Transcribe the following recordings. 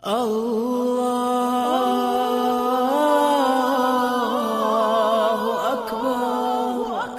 الله أكبر.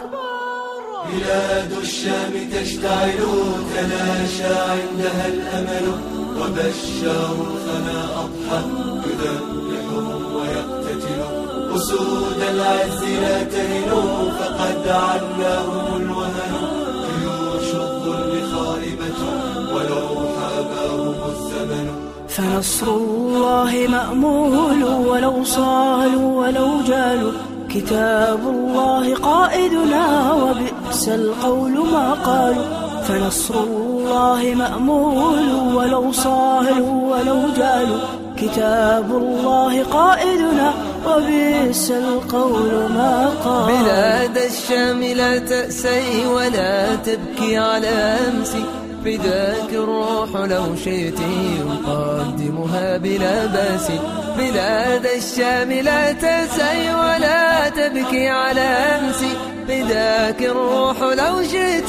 بلاد الشام تشتعل تلاشى عندها الأمل، وبشار الخنا أضحى يذبحهم ويقتتل. أسود العز لا تهنوا فقد علاهم الوهن، جيوش الظلم خائبة ولو حاباهم الزمن. فنصر الله مأمول ولو صالوا ولو جالوا، كتاب الله قائدنا وبئس القول ما قالوا. فنصر الله مأمول ولو صالوا ولو جالوا، كتاب الله قائدنا وبئس القول ما قالوا. بلاد الشام لا تأسي ولا تبكي على أمسي، فداك الروح لو شئت يقدمها بلا باس. بلاد الشام لا تأسي ولا تبكي على أمسي، فداك الروح لو شئت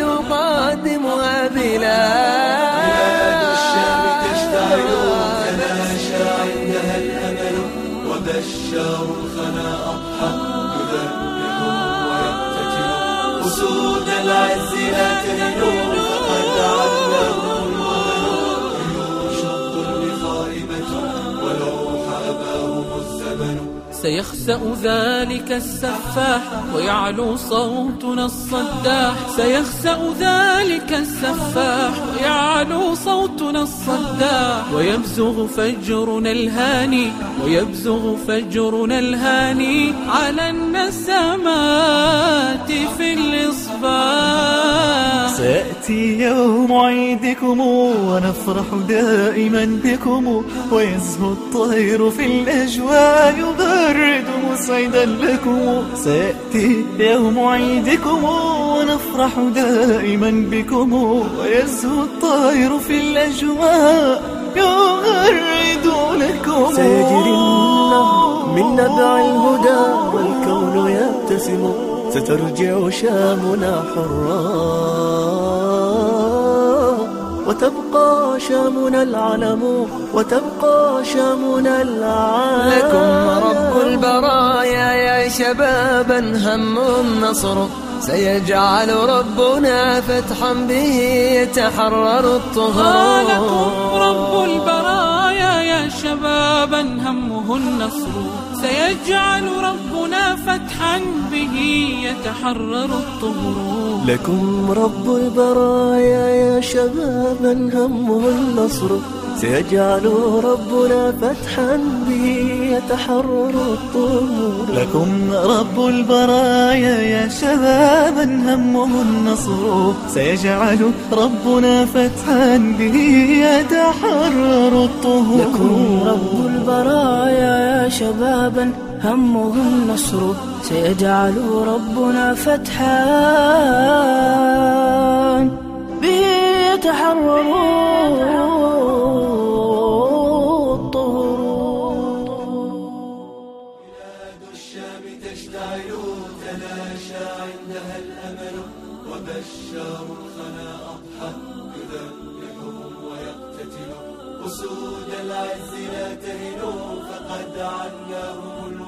يقدمها بلا بلاد الشام تشتعل تلاشى عندها الأمل، وبشار الخنا أضحى يذبحهم ويقتتل. أسود العز لا تهنوا فقد علاهم الوهن، جيوش الظلم خائبة ولو حاباهم الزمن. سيخسأ ذلك السفاح ويعلو صوتنا الصداح. سيخسأ ذلك السفاح ويعلو صوتنا الصداح، ويبزغ فجرنا الهاني ويبزغ فجرنا الهاني على النسمات في الإصباح. سيأتي يوم عيدكم ونفرح دائما بكم، ويزهو الطير في الأجواء يغرد مسعدا لكم. سيأتي يوم عيدكم ونفرح دائما بكم، ويزهو الطير في الأجواء يغرد لكم. سيجري النهر من نبع الهدى والكون يبتسم، سترجع شامنا حرا وتبقى شامنا العلم، وتبقى شامنا العلم. لكم رب البرايا يا شبابا هم النصر، سيجعل ربنا فتحا به يتحرر الطهر. لكم رب البرايا يا شبابا همه النصر، سيجعل ربنا فتحا به يتحرر الطهر. لكم رب البرايا يا شبابا همه النصر، سيجعل ربنا فتحا به يتحرر الطهور. لكم رب البرايا يا شبابا همه النصر، سيجعل ربنا فتحا به يتحرر الطهور. لكم رب البرايا يا شبابا همه النصر، سيجعل ربنا فتحا به يتحرر الطهور. بلاد الشام تشتعل تلاشى عندها الأمل، وبشار الخنا أضحى يذبحهم ويقتتل. أسود العز لا تهنوا فقد علاهم الوهن،